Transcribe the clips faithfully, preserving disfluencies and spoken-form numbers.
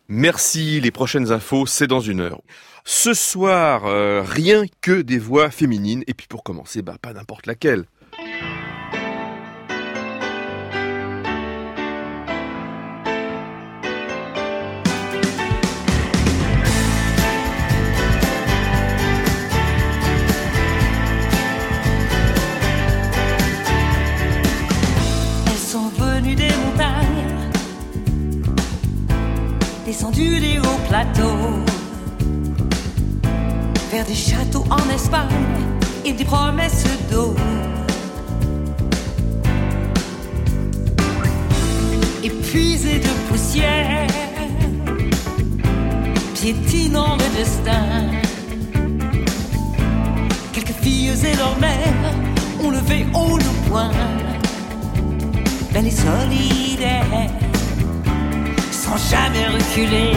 Merci, les prochaines infos, c'est dans une heure. Ce soir, euh, rien que des voix féminines. Et puis pour commencer, bah pas n'importe laquelle. Descendu des hauts plateaux vers des châteaux en Espagne et des promesses d'eau. Épuisés de poussière, piétinant le destin, quelques filles et leurs mères ont levé haut le poing, belles et solidaires, sans jamais reculer.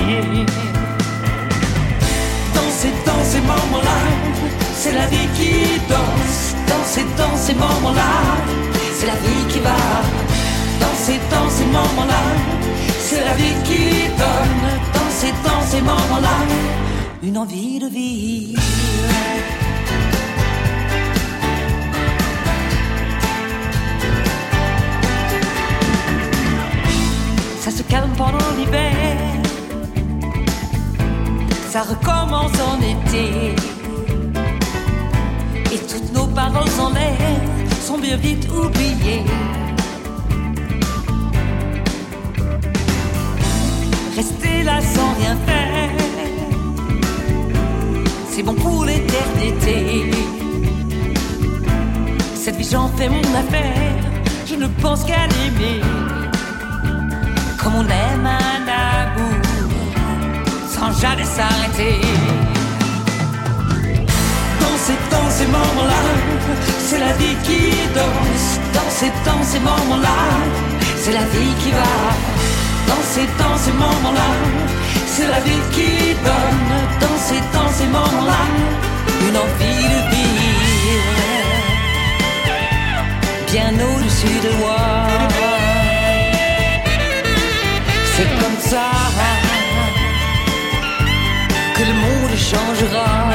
Danser dans ces moments-là, c'est la vie qui danse. Danser dans ces moments-là, c'est la vie qui va. Danser dans ces moments-là, c'est la vie qui donne. Danser dans ces moments-là, une envie de vivre. Ça se calme pendant l'hiver, ça recommence en été. Et toutes nos paroles en l'air sont bien vite oubliées. Rester là sans rien faire, c'est bon pour l'éternité. Cette vie j'en fais mon affaire, je ne pense qu'à l'aimer. Comme on aime un amour, sans jamais s'arrêter. Danser dans ces moments-là, c'est la vie qui danse. Danser dans ces moments-là, c'est la vie qui va. Danser dans ces moments-là, c'est la vie qui donne. Danser dans ces moments-là, une envie de vivre, bien au-dessus de moi. C'est comme ça que le monde changera.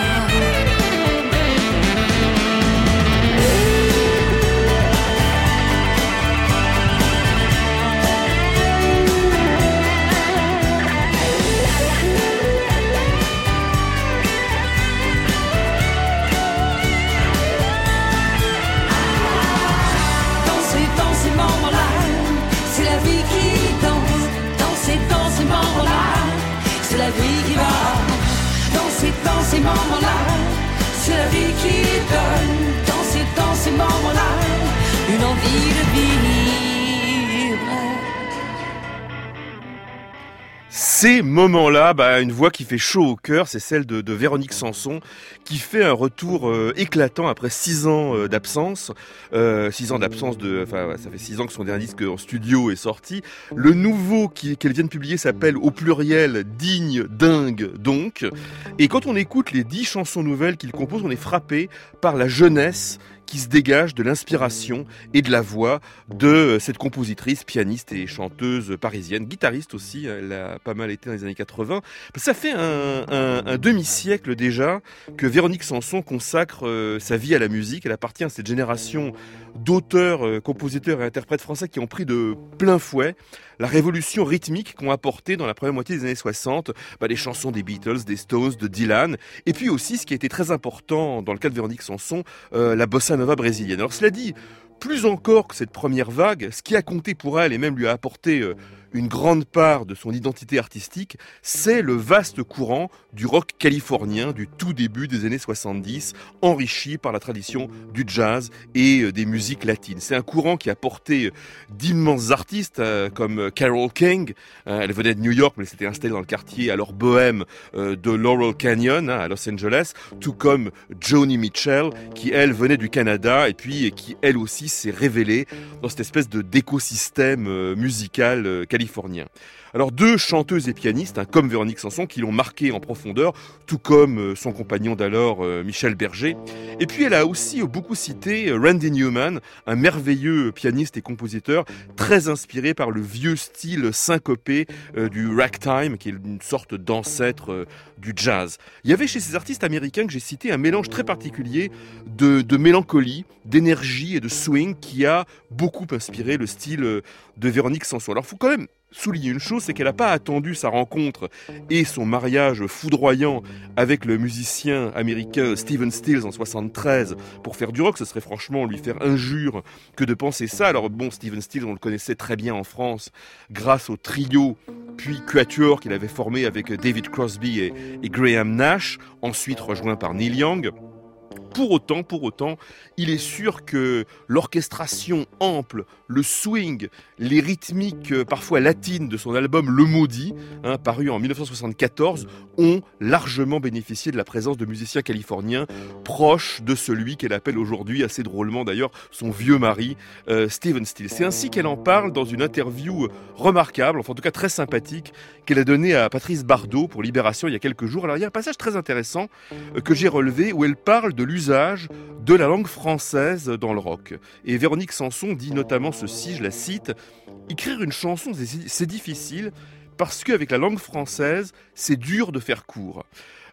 Danser dans ces moments-là, c'est la vie qui dans ces moments-là, c'est la vie qui va. Danser dans ces moments-là, c'est la vie qui donne. Danser dans ces moments-là, une envie de vivre. Ces moments-là, bah, une voix qui fait chaud au cœur, c'est celle de, de Véronique Sanson, qui fait un retour euh, éclatant après six ans euh, d'absence. Euh, six ans d'absence de, enfin, ça fait six ans que son dernier disque en studio est sorti. Le nouveau qui, qu'elle vient de publier s'appelle au pluriel Digne, Dingue, donc. Et quand on écoute les dix chansons nouvelles qu'il compose, on est frappé par la jeunesse qui se dégage de l'inspiration et de la voix de cette compositrice, pianiste et chanteuse parisienne, guitariste aussi, elle a pas mal été dans les années quatre-vingts. Ça fait un, un, un demi-siècle déjà que Véronique Sanson consacre euh, sa vie à la musique. Elle appartient à cette génération d'auteurs, euh, compositeurs et interprètes français qui ont pris de plein fouet la révolution rythmique qu'ont apporté dans la première moitié des années soixante bah, les chansons des Beatles, des Stones, de Dylan, et puis aussi ce qui a été très important dans le cas de Véronique Sanson, euh, la bossa nova brésilienne. Alors cela dit, plus encore que cette première vague, ce qui a compté pour elle et même lui a apporté euh, une grande part de son identité artistique, c'est le vaste courant du rock californien du tout début des années soixante-dix, enrichi par la tradition du jazz et des musiques latines. C'est un courant qui a porté d'immenses artistes euh, comme Carole King, euh, elle venait de New York mais elle s'était installée dans le quartier alors bohème euh, de Laurel Canyon hein, à Los Angeles, tout comme Joni Mitchell qui elle venait du Canada et puis qui elle aussi s'est révélée dans cette espèce de d'écosystème euh, musical euh, californien. californien. Alors deux chanteuses et pianistes, hein, comme Véronique Sanson, qui l'ont marqué en profondeur, tout comme euh, son compagnon d'alors, euh, Michel Berger. Et puis elle a aussi beaucoup cité Randy Newman, un merveilleux pianiste et compositeur, très inspiré par le vieux style syncopé euh, du ragtime, qui est une sorte d'ancêtre euh, du jazz. Il y avait chez ces artistes américains que j'ai cités un mélange très particulier de, de mélancolie, d'énergie et de swing qui a beaucoup inspiré le style de Véronique Sanson. Alors il faut quand même souligner une chose, c'est qu'elle n'a pas attendu sa rencontre et son mariage foudroyant avec le musicien américain Stephen Stills en soixante-treize pour faire du rock. Ce serait franchement lui faire injure que de penser ça. Alors bon, Stephen Stills, on le connaissait très bien en France grâce au trio puis quatuor qu'il avait formé avec David Crosby et, et Graham Nash, ensuite rejoint par Neil Young. Pour autant, pour autant, il est sûr que l'orchestration ample, le swing, les rythmiques euh, parfois latines de son album Le Maudit, hein, paru en dix-neuf cent soixante-quatorze, ont largement bénéficié de la présence de musiciens californiens proches de celui qu'elle appelle aujourd'hui, assez drôlement d'ailleurs, son vieux mari, euh, Stephen Stills. C'est ainsi qu'elle en parle dans une interview remarquable, enfin en tout cas très sympathique, qu'elle a donnée à Patrice Bardot pour Libération il y a quelques jours. Alors il y a un passage très intéressant euh, que j'ai relevé où elle parle de l'usage de la langue française dans le rock. Et Véronique Sanson dit notamment ceci, je la cite, « Écrire une chanson, c'est difficile parce qu'avec la langue française, c'est dur de faire court. »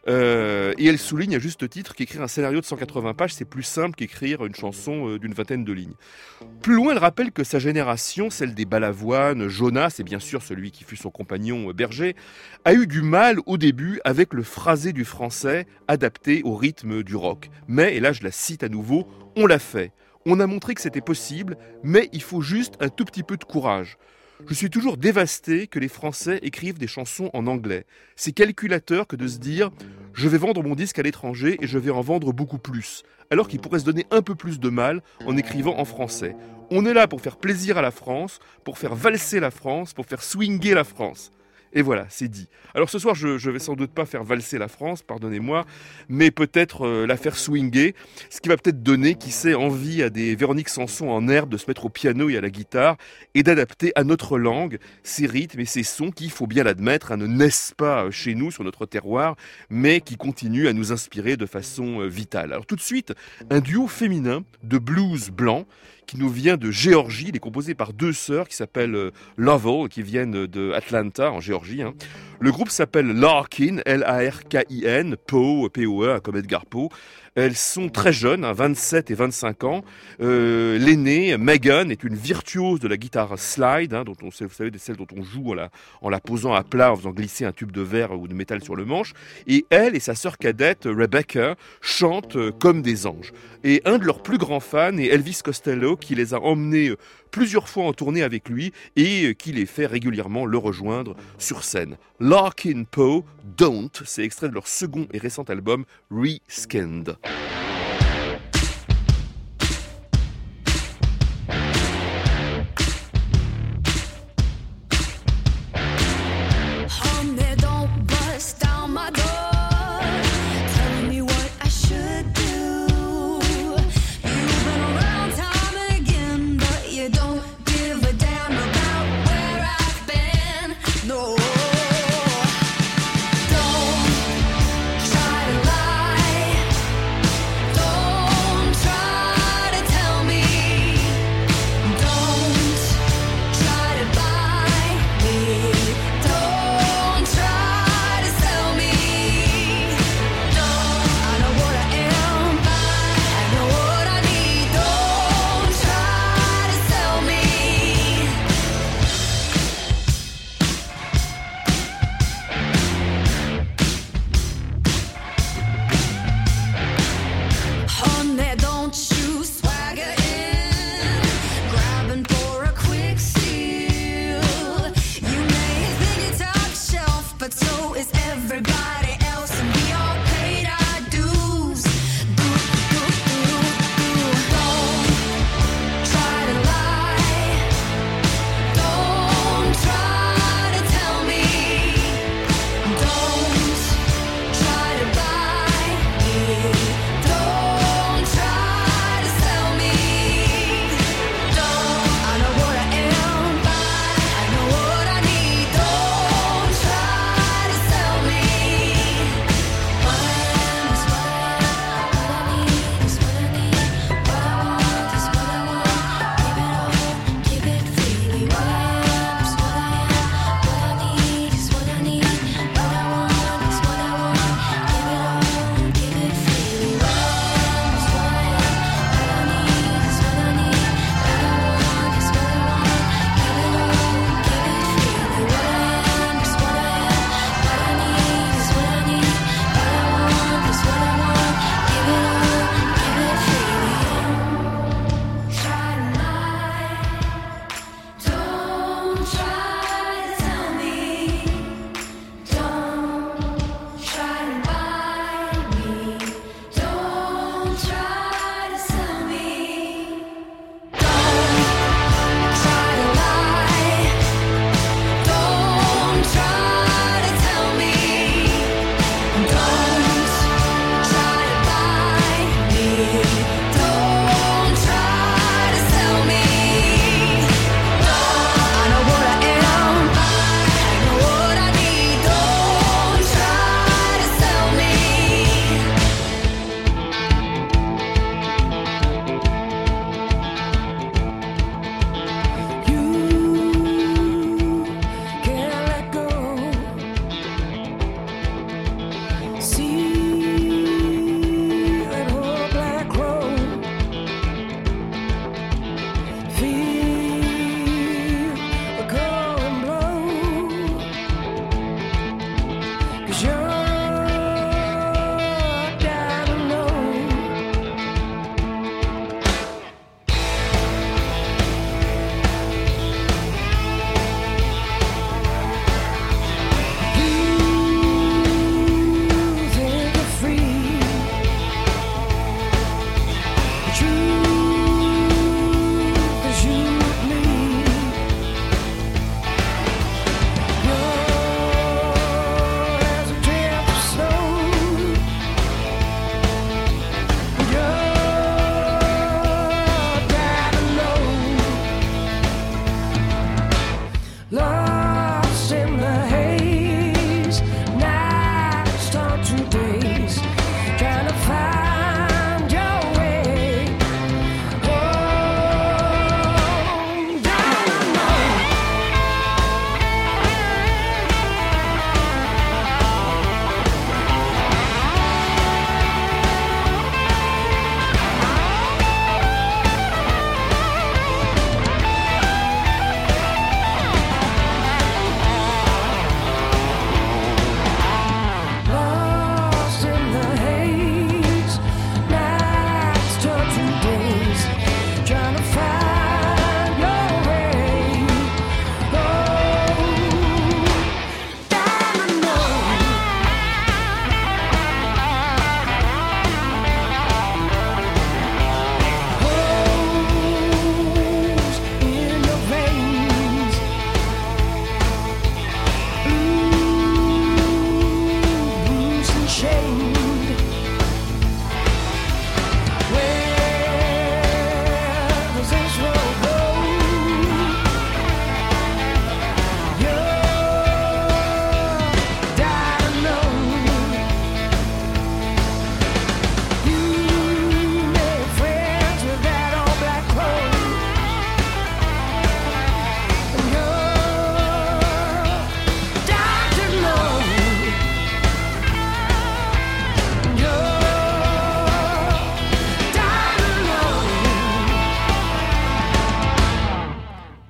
Euh, et elle souligne à juste titre qu'écrire un scénario de cent quatre-vingts pages, c'est plus simple qu'écrire une chanson euh, d'une vingtaine de lignes. Plus loin, elle rappelle que sa génération, celle des Balavoine, Jonas, et bien sûr celui qui fut son compagnon euh, Berger, a eu du mal au début avec le phrasé du français adapté au rythme du rock. Mais, et là je la cite à nouveau, on l'a fait. On a montré que c'était possible, mais il faut juste un tout petit peu de courage. Je suis toujours dévasté que les Français écrivent des chansons en anglais. C'est calculateur que de se dire « je vais vendre mon disque à l'étranger et je vais en vendre beaucoup plus », alors qu'ils pourraient se donner un peu plus de mal en écrivant en français. On est là pour faire plaisir à la France, pour faire valser la France, pour faire swinguer la France. Et voilà, c'est dit. Alors ce soir, je, je vais sans doute pas faire valser la France, pardonnez-moi, mais peut-être euh, la faire swinger, ce qui va peut-être donner, qui sait, envie à des Véronique Sanson en herbe de se mettre au piano et à la guitare et d'adapter à notre langue ces rythmes et ces sons qui, il faut bien l'admettre, hein, ne naissent pas chez nous, sur notre terroir, mais qui continuent à nous inspirer de façon euh, vitale. Alors tout de suite, un duo féminin de blues blanc qui nous vient de Géorgie. Il est composé par deux sœurs qui s'appellent euh, Lovell, qui viennent de Atlanta, en Géorgie. Hein. Le groupe s'appelle Larkin, L A R K I N, Poe, P O E, comme Edgar Poe. Elles sont très jeunes, hein, vingt-sept et vingt-cinq ans. Euh, l'aînée, Megan, est une virtuose de la guitare slide, hein, dont on sait, vous savez, celle dont on joue en la, en la posant à plat, en faisant glisser un tube de verre ou de métal sur le manche. Et elle et sa sœur cadette, Rebecca, chantent euh, comme des anges. Et un de leurs plus grands fans est Elvis Costello, qui les a emmenés euh, plusieurs fois en tournée avec lui et euh, qui les fait régulièrement le rejoindre sur scène. Larkin Poe, Don't, c'est extrait de leur second et récent album Reskinned. Don't try to lie.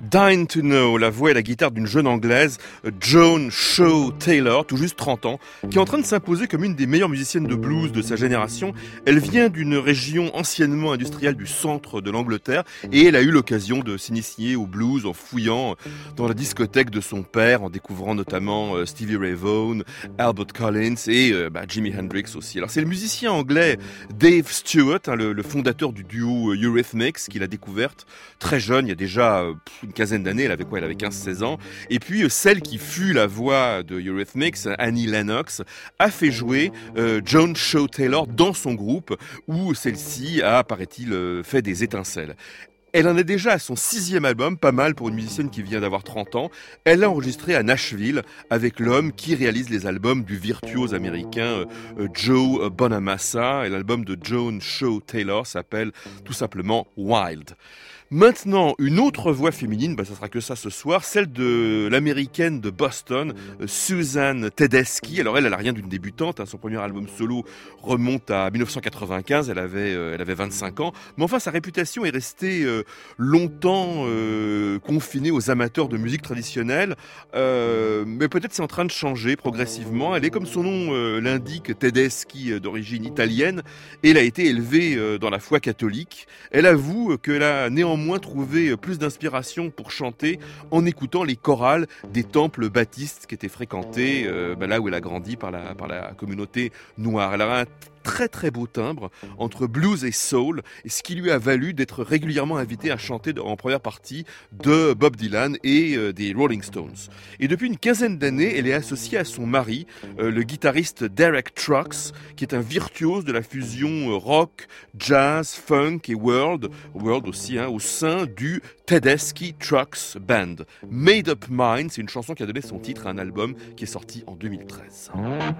Dying to Know, la voix et la guitare d'une jeune anglaise, Joan Shaw Taylor, tout juste trente ans, qui est en train de s'imposer comme une des meilleures musiciennes de blues de sa génération. Elle vient d'une région anciennement industrielle du centre de l'Angleterre et elle a eu l'occasion de s'initier au blues en fouillant dans la discothèque de son père, en découvrant notamment Stevie Ray Vaughan, Albert Collins et euh, bah, Jimi Hendrix aussi. Alors c'est le musicien anglais Dave Stewart, hein, le, le fondateur du duo Eurythmics, qu'il a découverte très jeune, il y a déjà euh, une quinzaine d'années, elle avait quoi, elle avait quinze seize ans, et puis euh, celle qui fut la voix de Eurythmics, Annie Lennox, a fait jouer euh, Joan Shaw Taylor dans son groupe, où celle-ci a, paraît-il, euh, fait des étincelles. Elle en est déjà à son sixième album, pas mal pour une musicienne qui vient d'avoir trente ans. Elle l'a enregistré à Nashville avec l'homme qui réalise les albums du virtuose américain euh, Joe Bonamassa. Et l'album de Joan Shaw Taylor s'appelle tout simplement Wild. Maintenant, une autre voix féminine, bah, ça sera que ça ce soir, celle de l'américaine de Boston, Susan Tedeschi. Alors elle, elle a rien d'une débutante, hein. Son premier album solo remonte à dix-neuf cent quatre-vingt-quinze, elle avait, euh, elle avait vingt-cinq ans. Mais enfin, sa réputation est restée euh, longtemps euh, confinée aux amateurs de musique traditionnelle. Euh, mais peut-être c'est en train de changer progressivement. Elle est, comme son nom euh, l'indique, Tedeschi, euh, d'origine italienne. Et elle a été élevée euh, dans la foi catholique. Elle avoue qu'elle a néanmoins moins trouvé plus d'inspiration pour chanter en écoutant les chorales des temples baptistes qui étaient fréquentés euh, bah là où elle a grandi par la, par la communauté noire. Elle a un très très beau timbre entre blues et soul, et ce qui lui a valu d'être régulièrement invitée à chanter en première partie de Bob Dylan et euh, des Rolling Stones. Et depuis une quinzaine d'années, elle est associée à son mari, euh, le guitariste Derek Trucks, qui est un virtuose de la fusion euh, rock, jazz, funk et world, world aussi, hein, au sein du Tedeschi Trucks Band. Made Up Mind, c'est une chanson qui a donné son titre à un album qui est sorti en deux mille treize.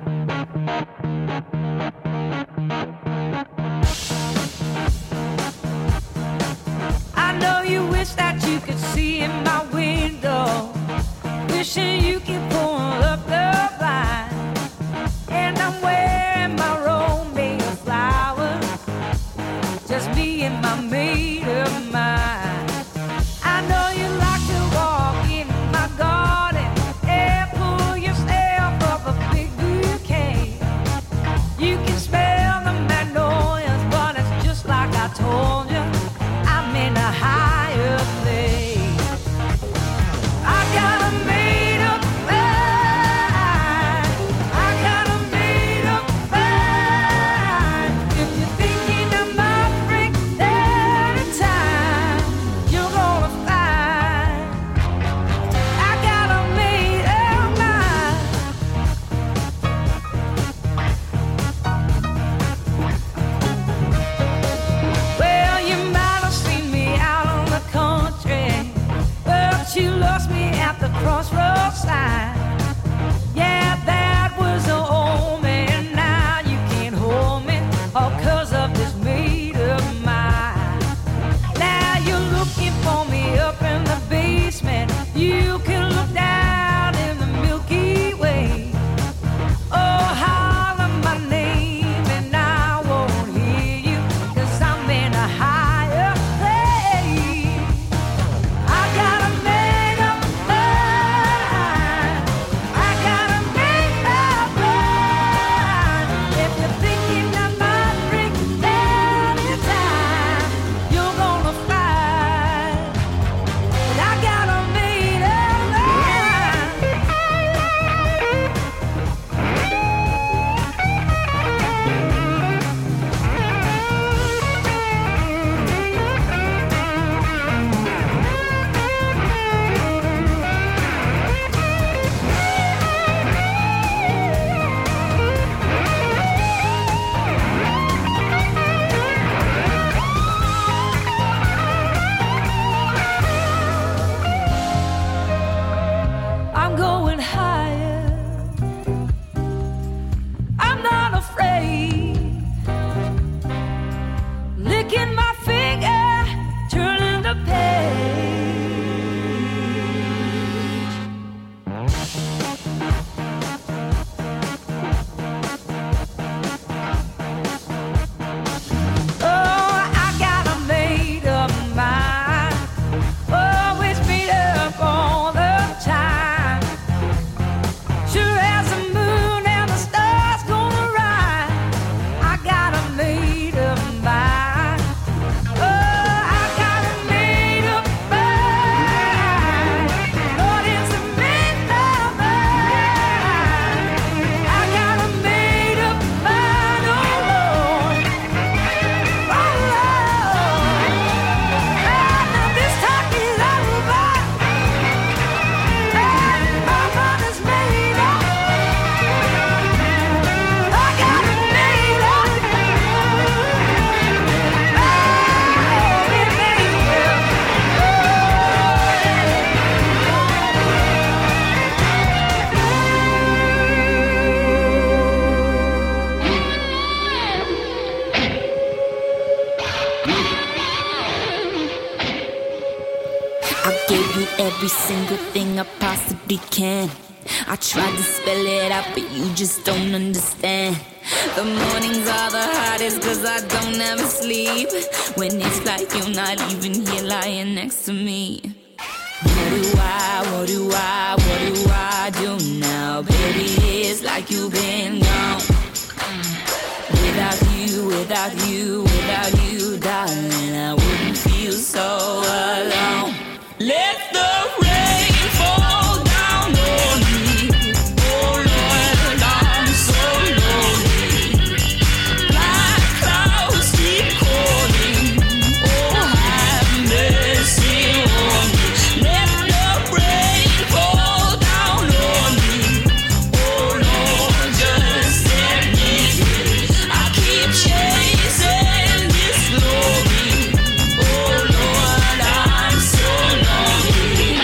I know you wish that you could see in my window, wishing you could pull up the blind, and I'm wearing my Romeo flowers, just me and my made-up mind. I know you like to walk in my garden and pull yourself up a big bouquet. You can smell the magnolias, but it's just like I told you, I'm in a higher place. I got a made-up every single thing I possibly can. I tried to spell it out, but you just don't understand. The mornings are the hardest cause I don't ever sleep. When it's like you're not even here lying next to me. What do I, what do I, what do I do now? Baby, it's like you've been gone. Without you, without you, without you, darling, I wouldn't feel so alone. Let the rain fall down on me. Oh Lord, I'm so lonely. Black clouds keep calling. Oh, have mercy on me. Let the rain fall down on me. Oh Lord, just set me free. I keep chasing this glory. Oh Lord, I'm so lonely.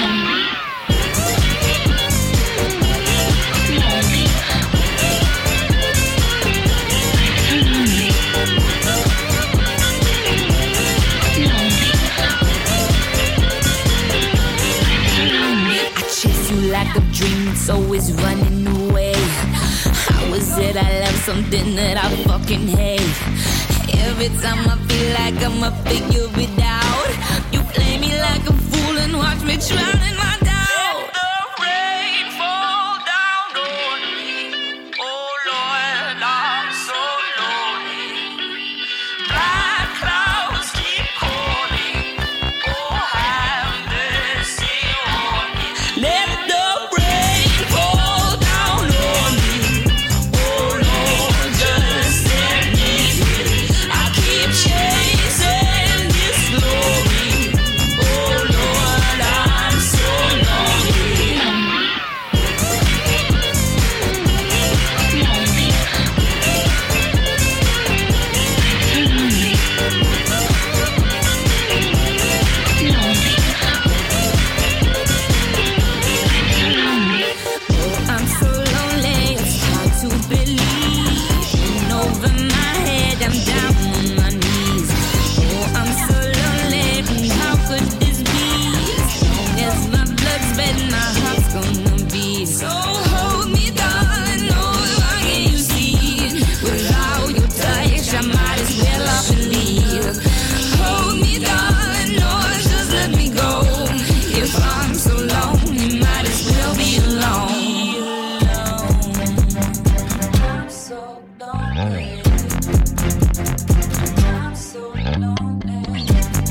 I chase you like a dream, it's always running away. How is it I love something that I fucking hate? Every time I feel like I'ma figure it out, you play me like a fool and watch me drown in my doubt. Let the rain fall down on me. Oh Lord, I'm so lonely. Black clouds keep calling. Oh, have mercy on me. Let the rain fall down on me. Oh Lord, just set me free. I keep chasing this glory. Oh Lord, I'm so lonely. Oh, I'm so lonely, it's hard to believe. In over my head, I'm down on my knees. Oh, I'm so lonely, how could this be? As long as my blood's red, my heart's gonna beat. So hold me, darling, oh, why can't you see? Without your touch, I might as well up and leave. Hold me, darling, oh, just let me go. If I'm so lonely, might as well be alone. I'm so lonely. I'm so lonely.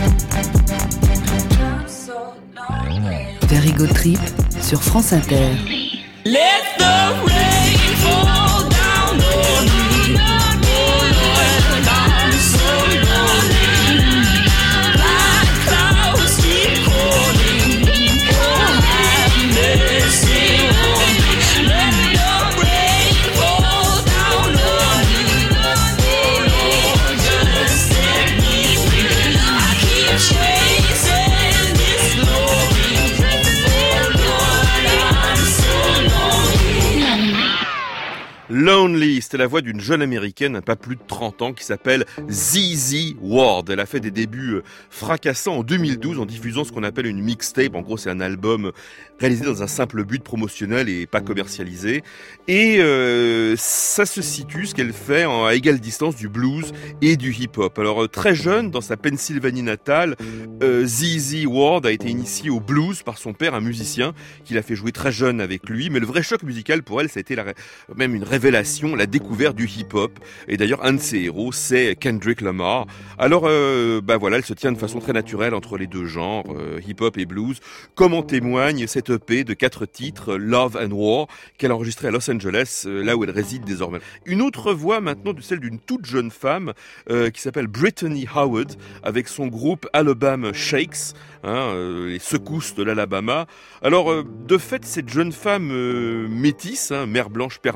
I'm so lonely. Terrigo Trip sur France Inter. Let the rain fall down on me. Oh Lord, I'm so lonely. Black clouds keep calling. Oh, have mercy on me. Let the rain fall down on me. Oh Lord, just set me free. I keep chasing this glory. Oh Lord, I'm so lonely. Lonely, c'était la voix d'une jeune américaine, pas plus de trente ans, qui s'appelle Z Z Ward. Elle a fait des débuts fracassants en deux mille douze en diffusant ce qu'on appelle une mixtape. En gros, c'est un album réalisé dans un simple but promotionnel et pas commercialisé. Et euh, ça se situe, ce qu'elle fait, en, à égale distance du blues et du hip-hop. Alors, euh, très jeune, dans sa Pennsylvanie natale, euh, Z Z Ward a été initiée au blues par son père, un musicien, qui l'a fait jouer très jeune avec lui. Mais le vrai choc musical pour elle, ça a été la, même une révélation, la découverte du hip-hop. Et d'ailleurs, un de ses héros, c'est Kendrick Lamar. Alors, euh, bah voilà, elle se tient de façon très naturelle entre les deux genres, euh, hip-hop et blues, comme en témoigne cette E P de quatre titres, Love and War, qu'elle a enregistré à Los Angeles, euh, là où elle réside désormais. Une autre voix maintenant, de celle d'une toute jeune femme euh, qui s'appelle Brittany Howard, avec son groupe Alabama Shakes, hein, euh, les secousses de l'Alabama. Alors, euh, de fait, cette jeune femme euh, métisse, hein, mère blanche, père noir,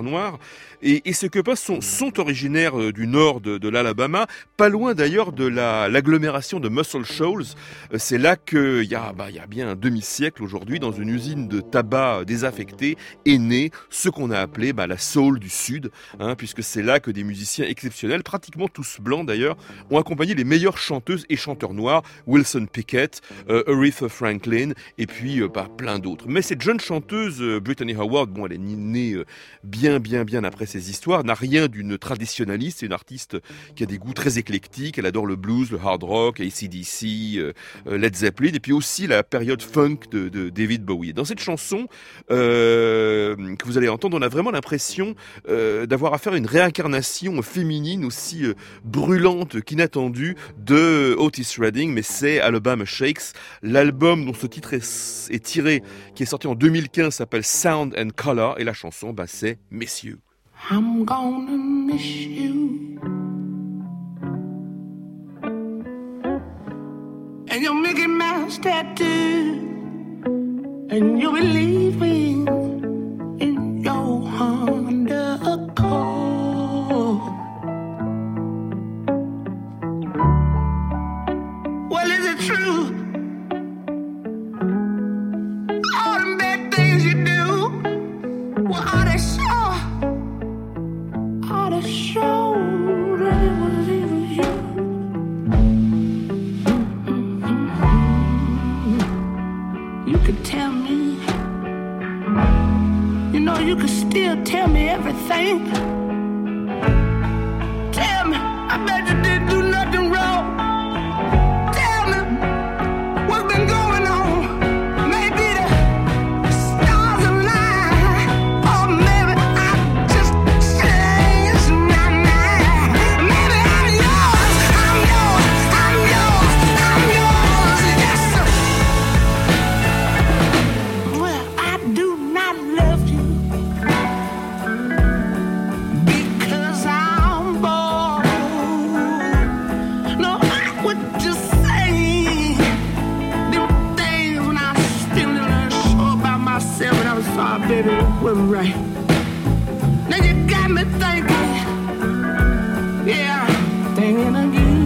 Et, et ces Copas sont, sont originaires euh, du nord de, de l'Alabama, pas loin d'ailleurs de la, l'agglomération de Muscle Shoals. Euh, c'est là qu'il y a, bah, il y a bien un demi-siècle aujourd'hui, dans une usine de tabac désaffectée, est né ce qu'on a appelé bah, la soul du Sud, hein, puisque c'est là que des musiciens exceptionnels, pratiquement tous blancs d'ailleurs, ont accompagné les meilleures chanteuses et chanteurs noirs, Wilson Pickett, euh, Aretha Franklin, et puis euh, bah, plein d'autres. Mais cette jeune chanteuse, euh, Brittany Howard, bon, elle est née euh, bien, bien, bien après ses histoires, n'a rien d'une traditionnaliste, c'est une artiste qui a des goûts très éclectiques, elle adore le blues, le hard rock, A C D C, euh, euh, Led Zeppelin, et puis aussi la période funk de, de David Bowie. Dans cette chanson euh, que vous allez entendre, on a vraiment l'impression euh, d'avoir affaire à une réincarnation féminine aussi euh, brûlante qu'inattendue de Otis Redding, mais c'est Alabama Shakes. L'album dont ce titre est, est tiré, qui est sorti en deux mille quinze, s'appelle Sound and Color, et la chanson, bah, c'est Messieurs. I'm gonna miss you and your Mickey Mouse tattoo, and you'll be leaving in your Honda Accord. Well, is it true? All the bad things you do, well, are they sure? Are they sure that it was even you? You could tell me, you know, you could still tell me everything. Tell me, I bet you didn't do nothing wrong. Tell me, what's been going on? Maybe the stars align, or maybe I just changed my mind. Maybe I'm yours, I'm yours, I'm yours, I'm yours, yes sir. Well, I do not love you because I'm bored. No, I would just say them things when I was feeling unsure about myself, and I was sorry, baby, it wasn't right. Now you got me thinking, yeah, thinking again.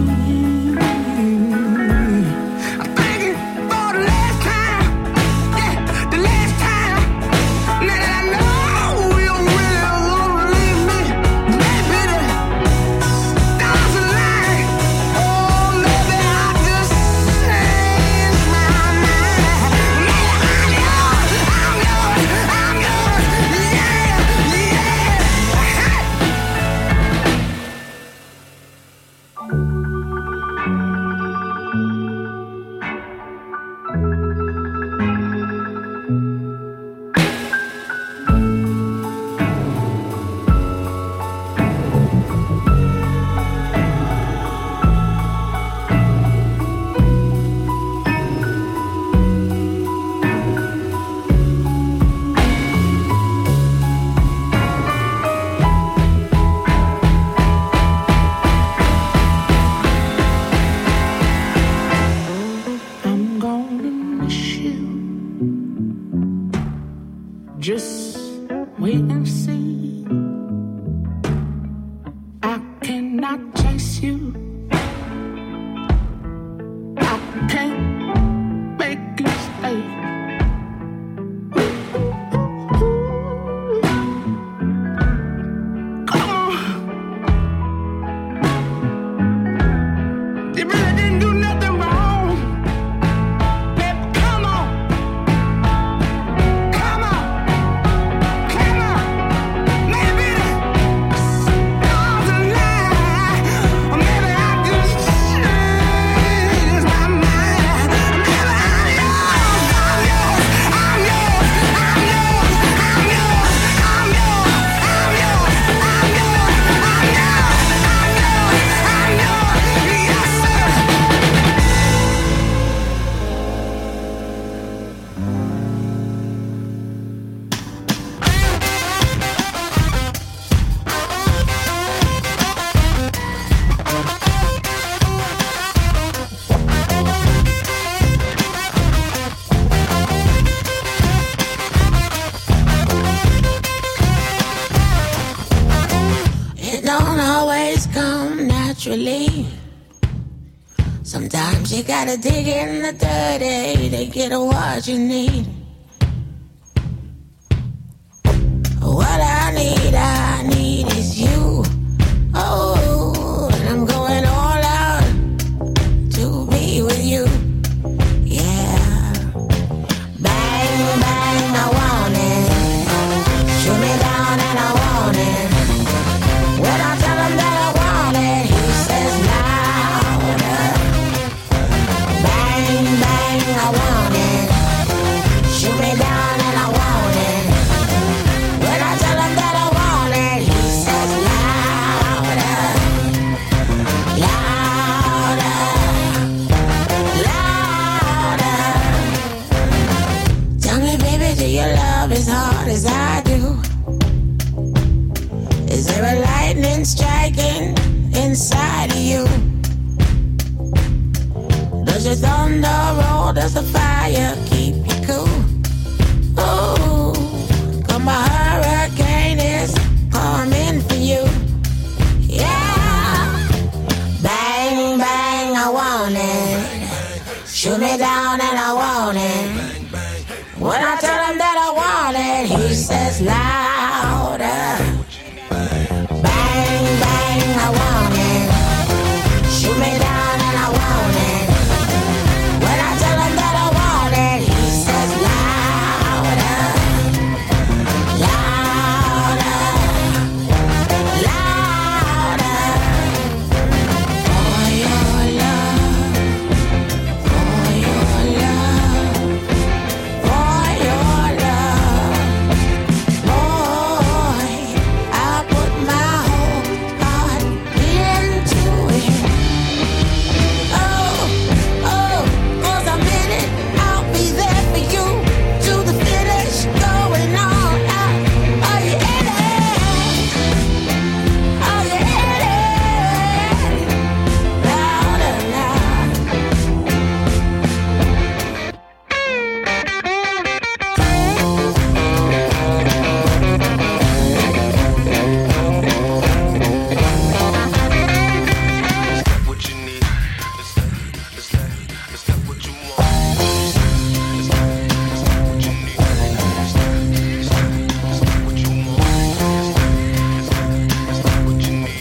I'm thinking for the last time, yeah, the last time. Now that I know you really won't leave me, maybe the stars align. Oh, maybe I just changed my mind. Maybe I'm yours, I'm yours, I'm yours, yeah, yeah. it don't always come naturally. Sometimes you gotta dig in the dirty to get what you need. What I need, I need is you. Oh, and I'm going all out to be with you. Yeah. Bang, bang, I want it. Shoot me down and I want it. When I tell him that I want it, he says louder. Bang, bang, I want it. Shoot me down and I want it. When I tell him that I want it, he says louder. Louder. Louder. Tell me, baby, do you love as hard as I do? Is there a lightning striking inside of you? Does your thunder roll? Does the fire keep you cool? Ooh, 'cause my hurricane is coming for you. Yeah. Bang, bang, I want it. Shoot me down and I want it. When I tell him that I want it, he says louder. Bang, bang, I want it. Shoot me down and I want it. When I tell him that I want it, he says louder. Louder. Louder. For your love. For your love. For your love. Boy, I put my whole heart into it. Oh, oh, 'cause I'm in it. I'll be there for you to the finish, going on out. Are you in it? Are you in it? Louder, louder. What you need, it's that, it's that, it's that what you want. It's that, it's that, it's that what you need. It's that, it's that, it's that what you want. It's that, it's that, it's that what you need.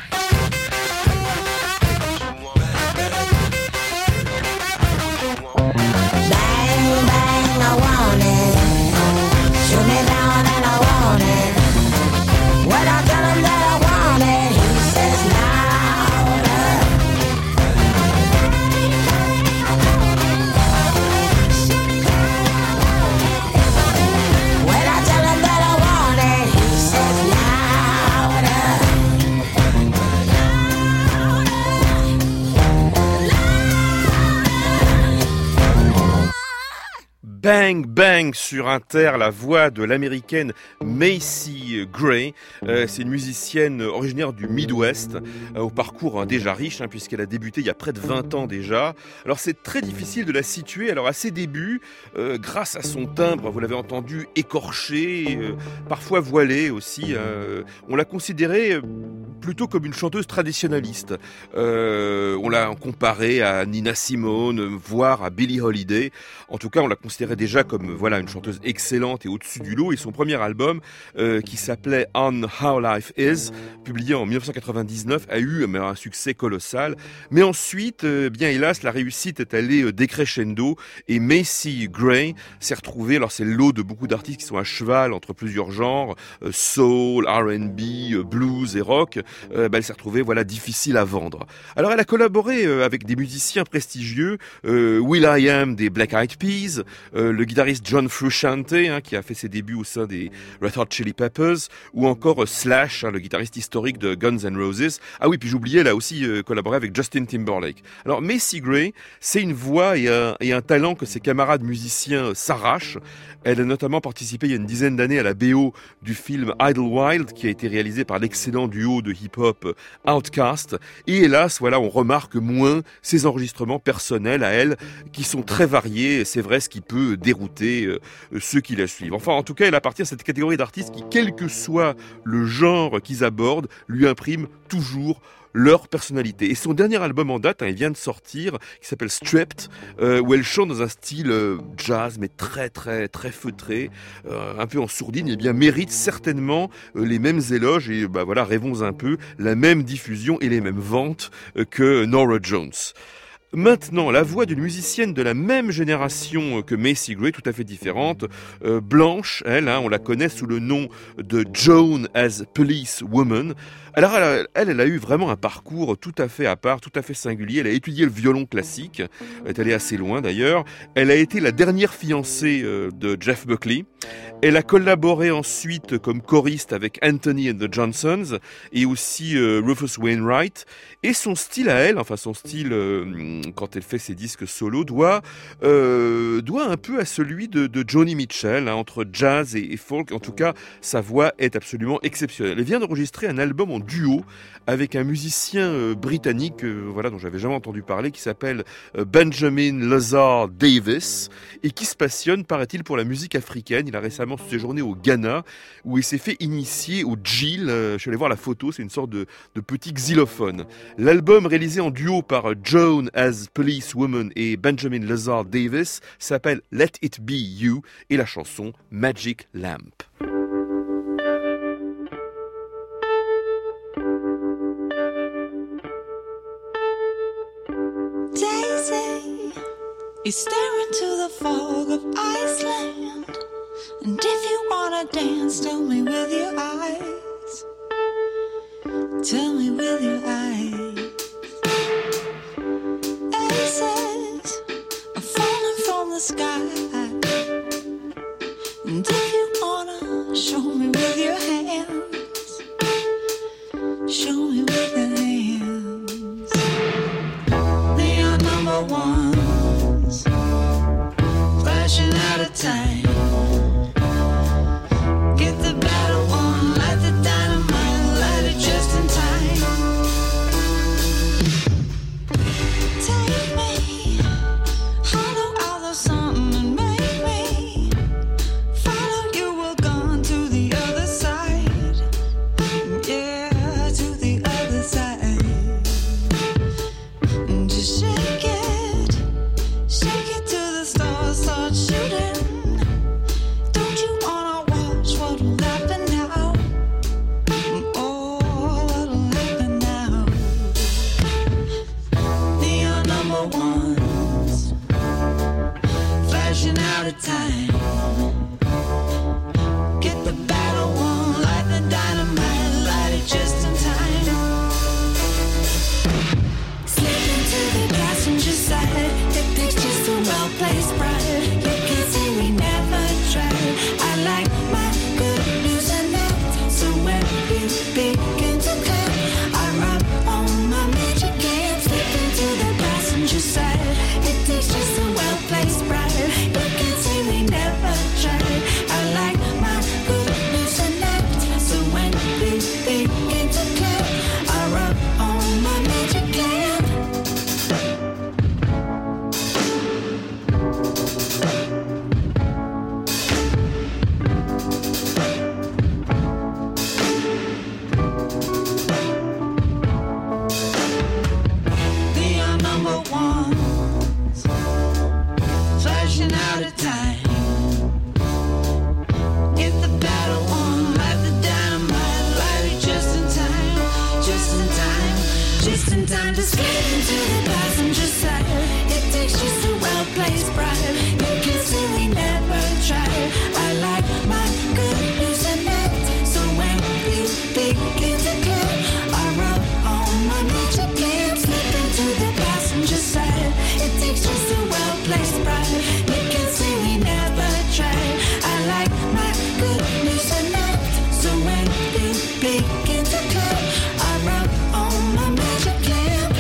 Bang, bang, I want it. Shoot me down and I want it. When I tell him that I want it, he says louder. When I tell him that I want it, he says louder. Bang Bang sur Inter, la voix de l'américaine Macy Gray. Euh, c'est une musicienne originaire du Midwest, euh, au parcours hein, déjà riche, hein, puisqu'elle a débuté il y a près de vingt ans déjà. Alors c'est très difficile de la situer. Alors à ses débuts, euh, grâce à son timbre, vous l'avez entendu, écorché, euh, parfois voilé aussi, euh, on l'a considérée plutôt comme une chanteuse traditionnaliste. Euh, on l'a comparée à Nina Simone, voire à Billie Holiday. En tout cas, on l'a considérée déjà comme voilà une chanteuse excellente et au-dessus du lot. Et son premier album, euh, qui s'appelait On How Life Is, publié en dix-neuf cent quatre-vingt-dix-neuf, a eu euh, un succès colossal. Mais ensuite, euh, bien hélas, la réussite est allée euh, décrescendo et Macy Gray s'est retrouvée. Alors c'est le lot de beaucoup d'artistes qui sont à cheval entre plusieurs genres, euh, soul, R and B, euh, blues et rock. Euh, bah, elle s'est retrouvée voilà difficile à vendre. Alors elle a collaboré euh, avec des musiciens prestigieux, euh, will.i.am des Black Eyed Peas, euh, le guitariste John Frusciante hein, qui a fait ses débuts au sein des Red Hot Chili Peppers, ou encore euh, Slash, hein, le guitariste historique de Guns N' Roses. Ah oui, puis j'oubliais, elle a aussi euh, collaboré avec Justin Timberlake. Alors Macy Gray, c'est une voix et un, et un talent que ses camarades musiciens euh, s'arrachent. Elle a notamment participé il y a une dizaine d'années à la B O du film Idlewild, qui a été réalisé par l'excellent duo de hip-hop Outkast. Et hélas, voilà, on remarque moins ses enregistrements personnels à elle, qui sont très variés. C'est vrai, ce qui peut dérouter euh, ceux qui la suivent. Enfin, en tout cas, elle appartient à cette catégorie d'artistes qui, quel que soit le genre qu'ils abordent, lui impriment toujours leur personnalité. Et son dernier album en date, hein, il vient de sortir, qui s'appelle Stripped, euh, où elle chante dans un style euh, jazz, mais très très très feutré, euh, un peu en sourdine, et bien mérite certainement euh, les mêmes éloges et bah voilà, rêvons un peu, la même diffusion et les mêmes ventes euh, que Norah Jones. Maintenant, la voix d'une musicienne de la même génération que Macy Gray, tout à fait différente, euh, blanche, elle, hein, on la connaît sous le nom de Joan as Police Woman. Alors, elle, elle, elle a eu vraiment un parcours tout à fait à part, tout à fait singulier. Elle a étudié le violon classique, elle est allée assez loin d'ailleurs. Elle a été la dernière fiancée euh, de Jeff Buckley. Elle a collaboré ensuite comme choriste avec Anthony and the Johnsons et aussi euh, Rufus Wainwright. Et son style à elle, enfin son style euh, quand elle fait ses disques solo, doit, euh, doit un peu à celui de, de Joni Mitchell, hein, entre jazz et, et folk. En tout cas, sa voix est absolument exceptionnelle. Elle vient d'enregistrer un album en duo avec un musicien euh, britannique, euh, voilà, dont j'avais jamais entendu parler, qui s'appelle euh, Benjamin Lazar Davis et qui se passionne, paraît-il, pour la musique africaine. Il a récemment séjourné au Ghana où il s'est fait initier au djil. Euh, je suis allé voir la photo, c'est une sorte de, de petit xylophone. L'album réalisé en duo par Joan as Police Woman et Benjamin Lazar Davis s'appelle Let It Be You et la chanson Magic Lamp. Daisy is staring to the fog of Iceland. And if you wanna dance, tell me with your eyes. Tell me with your eyes. Aces are falling from the sky. And if you wanna show me with your hands, show me with your hands. They are number ones, flashing out of time. Get the battle on, light the dynamite, light it just in time. Take me, hollow out the sun and make me follow you. We're gone to the other side, yeah, to the other side. And just shake it, shake it till the stars start shooting. Don't you wanna watch what will happen now? Oh, what will happen now? They are number ones, flashing out of time. Get the battle won, light the dynamite, light it just in time. Slip into the passenger side, it takes just a well-placed ride. You can see we never tried. I like my good news and that, so when you begin to clap, I rub on my magic lamp. Slip into the passenger side, it takes just a well-placed ride. You can see we never tried. I like my good news and that, so when you begin to clap, I rub on my magic lamp. They are number ones, flashing out of time. Get the battle on, light the dynamite, light it just in time, just in time, just in time to slip into the passenger side. It takes just a well-placed ride. You can see we never tried. I like my good news and that, so when you begin to clap, I rub on my magic lamp. Slip into the passenger side. It takes just a well-placed ride. You can see we never tried. I like my good news and that, so when you begin to clap, I rub on my magic lamp.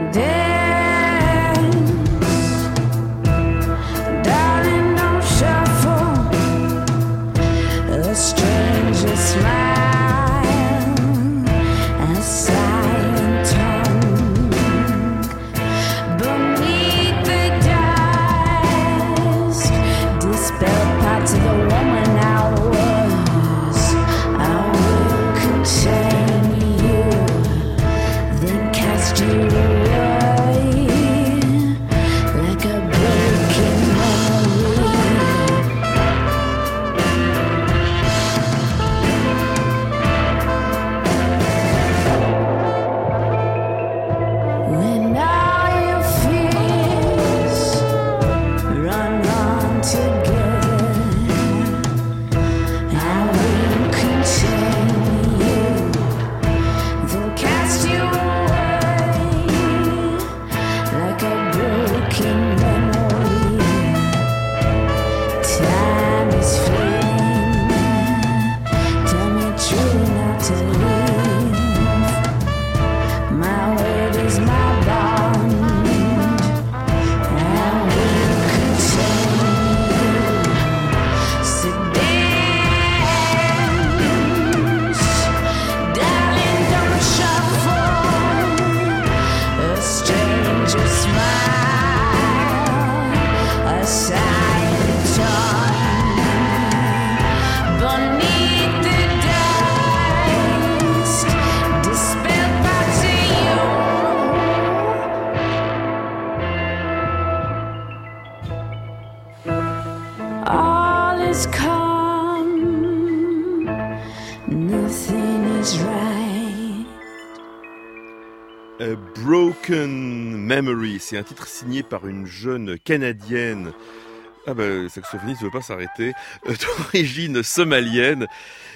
A Broken Memory, c'est un titre signé par une jeune Canadienne, ah ben, le saxophoniste ne veut pas s'arrêter, d'origine somalienne,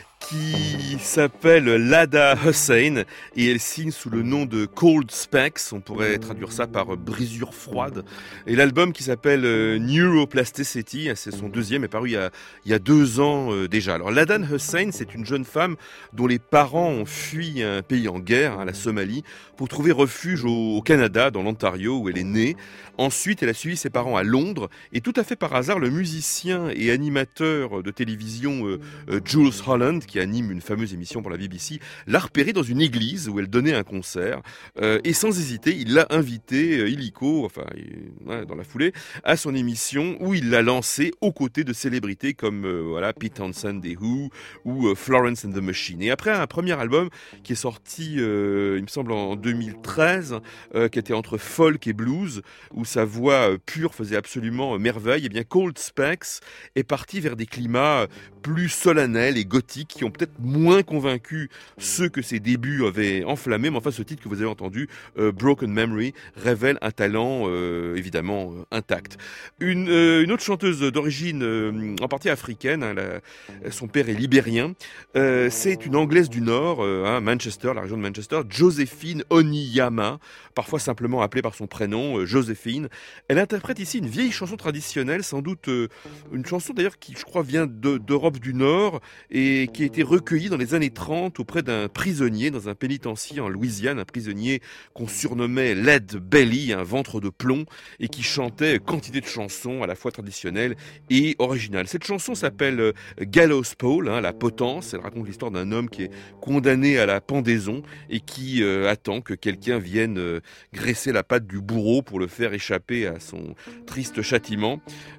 qui s'appelle Lada Hussein et elle signe sous le nom de Cold Specs, on pourrait traduire ça par brisure froide. Et l'album qui s'appelle Neuroplasticity, c'est son deuxième, est paru il y a, il y a deux ans euh, déjà. Alors Lada Hussein, c'est une jeune femme dont les parents ont fui un pays en guerre, hein, la Somalie, pour trouver refuge au, au Canada, dans l'Ontario où elle est née. Ensuite, elle a suivi ses parents à Londres et tout à fait par hasard, le musicien et animateur de télévision euh, euh, Jules Holland, qui anime une fameuse émission pour la B B C, l'a repérée dans une église où elle donnait un concert euh, et sans hésiter, il l'a invitée euh, illico, enfin euh, dans la foulée, à son émission où il l'a lancée aux côtés de célébrités comme euh, voilà Pete Townshend des Who ou euh, Florence and the Machine. Et après un premier album qui est sorti, euh, il me semble en deux mille treize, euh, qui était entre folk et blues, où sa voix euh, pure faisait absolument euh, merveille, et bien Cold Specs est parti vers des climats plus solennels et gothiques qui ont peut-être moins convaincu ceux que ses débuts avaient enflammés, mais enfin ce titre que vous avez entendu, euh, Broken Memory, révèle un talent euh, évidemment euh, intact. Une, euh, une autre chanteuse d'origine euh, en partie africaine, hein, la, son père est libérien, euh, c'est une Anglaise du Nord, euh, hein, Manchester, la région de Manchester, Joséphine Oniyama, parfois simplement appelée par son prénom, euh, Joséphine. Elle interprète ici une vieille chanson traditionnelle, sans doute euh, une chanson d'ailleurs qui je crois vient de, d'Europe du Nord et qui a été recueilli dans les années trente auprès d'un prisonnier dans un pénitencier en Louisiane, un prisonnier qu'on surnommait Lead Belly, un ventre de plomb, et qui chantait quantité de chansons à la fois traditionnelles et originales. Cette chanson s'appelle Gallows Pole, hein, la potence. Elle raconte l'histoire d'un homme qui est condamné à la pendaison et qui euh, attend que quelqu'un vienne euh, graisser la patte du bourreau pour le faire échapper à son triste châtiment.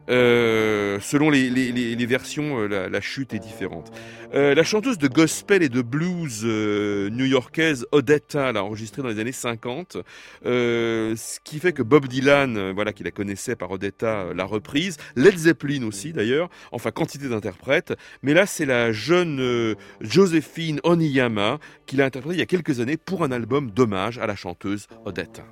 Euh, selon les, les, les, les versions, euh, la, la chute est différente. Euh, la chanteuse de gospel et de blues euh, new-yorkaise Odetta l'a enregistrée dans les années cinquante, euh, ce qui fait que Bob Dylan, euh, voilà, qui la connaissait par Odetta, euh, l'a reprise. Led Zeppelin aussi d'ailleurs, enfin quantité d'interprètes. Mais là, c'est la jeune euh, Joséphine Oniyama qui l'a interprétée il y a quelques années pour un album d'hommage à la chanteuse Odetta.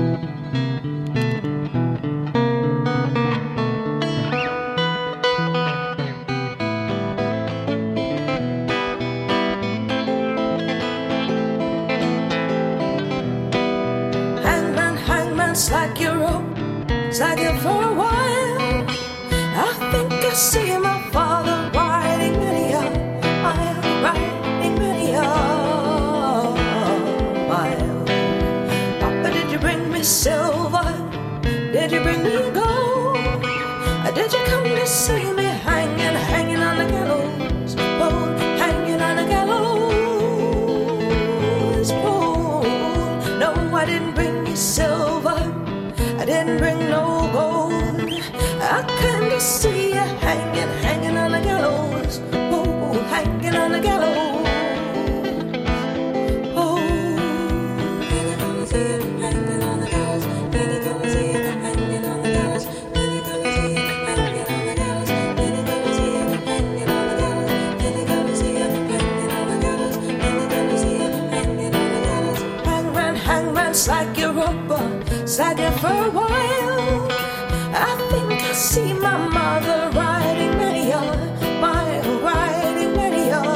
Like your rope, like it for a while. I think I see my father riding many a mile, riding many a mile. Papa, did you bring me me silver? Did you bring me gold? Or did you come to see me hanging, hanging on the gallows pole, hanging on the gallows pole? No, I didn't bring you silver, I didn't bring no gold. I came to see you hanging, hanging on the gallows pole, hanging on the gallows. Like your rubber, sagging for a while. I think I see my mother riding many a mile, riding many a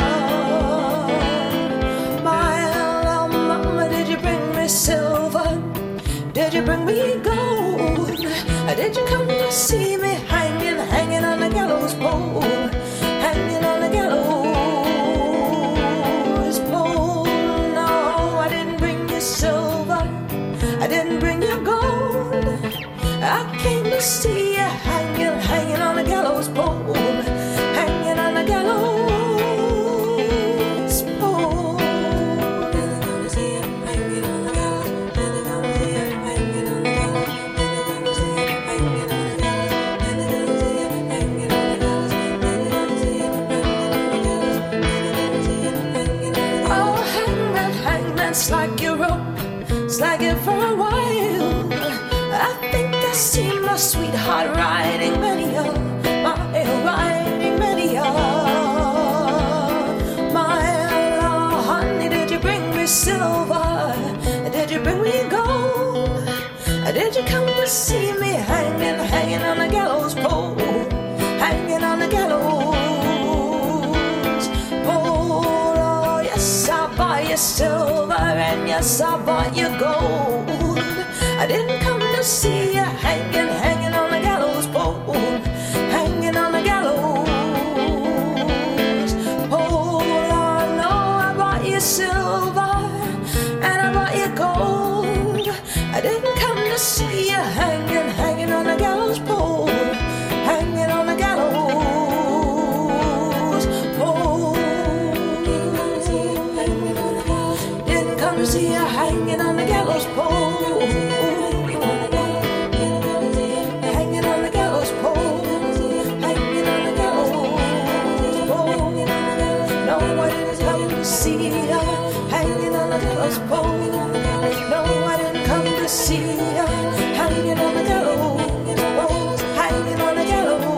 mile. Oh, mama, did you bring me silver? Did you bring me gold? Did you come to see me hanging, hanging on the gallows pole, hanging on the gallows pole? No, I didn't bring you silver, I didn't bring you gold. I came to see you hanging, hanging on the gallows pole, hanging on the gallows pole. Really gonna see you hanging on the gallows. Really gonna see you hanging on the gallows. Really gonna see you hanging on the gallows. Really gonna see you hanging on the gallows. Really gonna see you hanging on the gallows. Really gonna see you hanging on the gallows. Oh, hangman, hangman, slack your rope, slack it for a while. I think I see my sweetheart riding many a mile, riding many a mile. Oh, honey, did you bring me silver? Did you bring me gold? Did you come to see me hanging, hanging on the gallows pole, hanging on the gallows pole? Oh, yes, I bought you silver, and yes, I bought you gold. I didn't come to see you hanging, hanging on the gallows pole, hanging on the gallows pole. Oh, no, I bought you silver, and I bought you gold. I didn't come to see you hanging, hanging on the gallows pole, hanging on the gallows pole. Didn't come to see you hanging on the gallows pole. See ya hanging on the gallows pole. No, I didn't come to see ya hanging on the gallows pole, hanging on the gallows pole.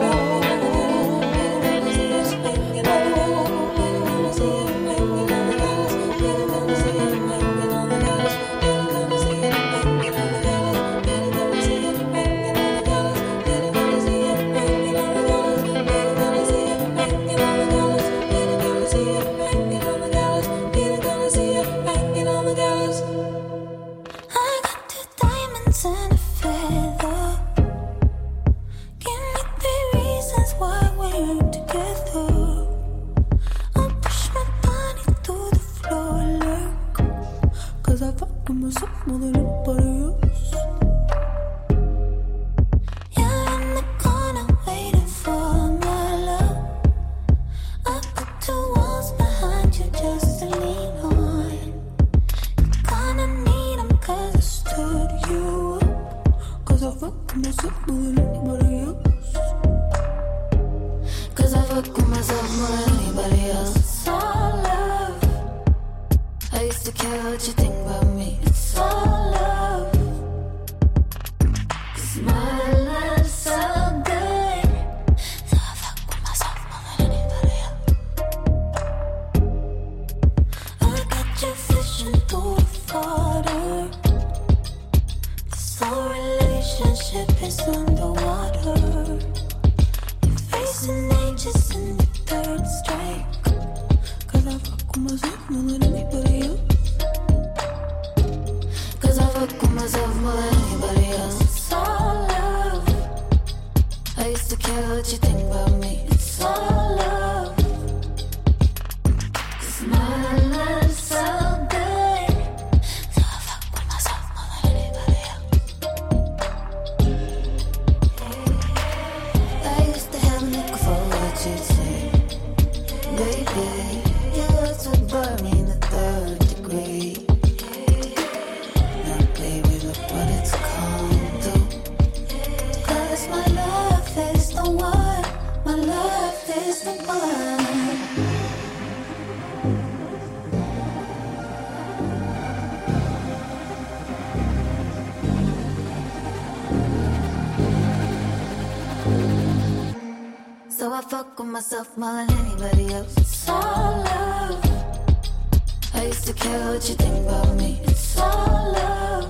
fuck with myself more than anybody else. It's all love. I used to care what you think about me. It's all love.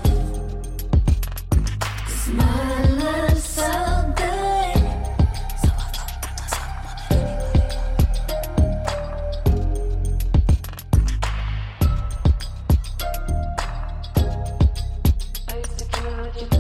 'Cause my love's so good. So I fuck with myself more than anybody else. I used to care what you think.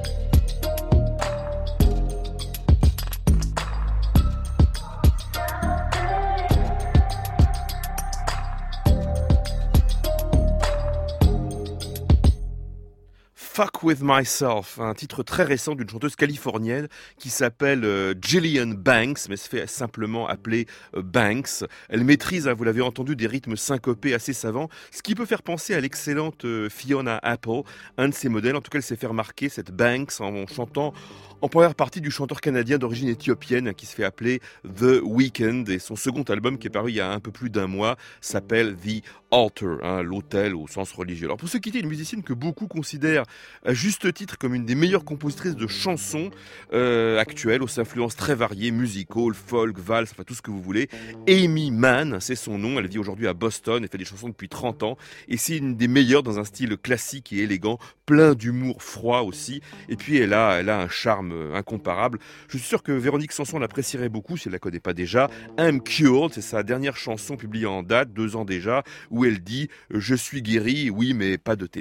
Fuck With Myself, un titre très récent d'une chanteuse californienne qui s'appelle euh, Jillian Banks, mais se fait simplement appeler euh, Banks. Elle maîtrise, hein, vous l'avez entendu, des rythmes syncopés assez savants, ce qui peut faire penser à l'excellente euh, Fiona Apple, un de ses modèles. En tout cas, elle s'est fait remarquer, cette Banks, en chantant en première partie du chanteur canadien d'origine éthiopienne qui se fait appeler The Weeknd, et son second album qui est paru il y a un peu plus d'un mois s'appelle The Altar, hein, l'autel au sens religieux. Alors pour se quitter, une musicienne que beaucoup considèrent à juste titre comme une des meilleures compositrices de chansons euh, actuelles, aux influences très variées, musical, folk, valse, enfin tout ce que vous voulez. Amy Mann, c'est son nom, elle vit aujourd'hui à Boston, elle fait des chansons depuis trente ans, et c'est une des meilleures dans un style classique et élégant, plein d'humour froid aussi, et puis elle a, elle a un charme incomparable. Je suis sûr que Véronique Sanson l'apprécierait beaucoup si elle la connaît pas déjà. I'm Cured, c'est sa dernière chanson publiée en date, deux ans déjà, où elle dit « Je suis guérie, oui, mais pas de t'aimer ».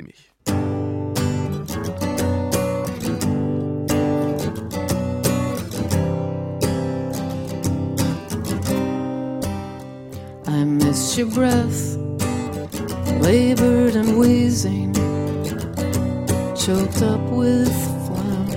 I miss your breath, labored and wheezing, choked up with phlegm.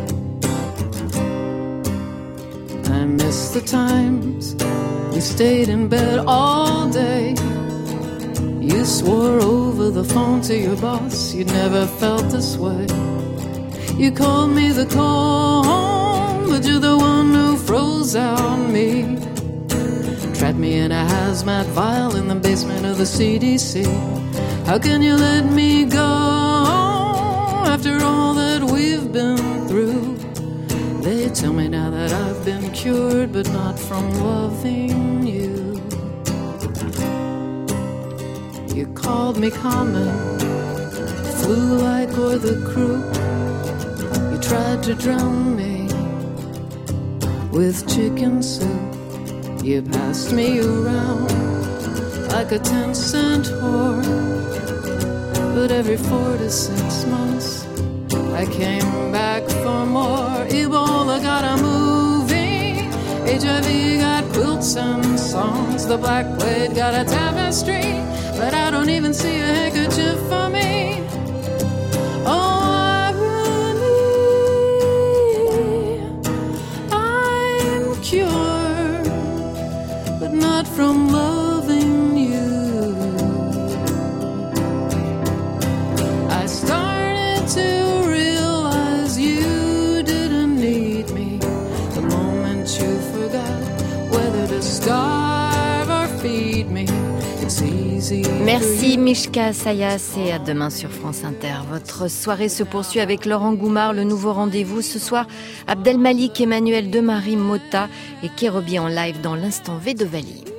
I miss the times we stayed in bed all day. You swore over the phone to your boss you'd never felt this way. You called me the calm, but you're the one who froze out me. Trapped me in a hazmat vial in the basement of the C D C. How can you let me go after all that we've been through? They tell me now that I've been cured, but not from loving you. You called me common, flew like or the crew. You tried to drown me with chicken soup. You passed me around like a ten cent whore. But every four to six months I came back for more. Ebola got a movie, H I V got quilts and songs. The Black Plague got a tapestry, but I don't even see a handkerchief for me. Oh, irony, I'm cured, but not from loving you. I started to realize you didn't need me the moment you forgot whether to starve or feed me. It's easy. Merci Mishka Sayas et à demain sur France Inter. Votre soirée se poursuit avec Laurent Goumard, le nouveau rendez-vous. Ce soir, Abdel Malik, Emmanuel Demarie Mota et Kérobi en live dans l'instant V de Vali.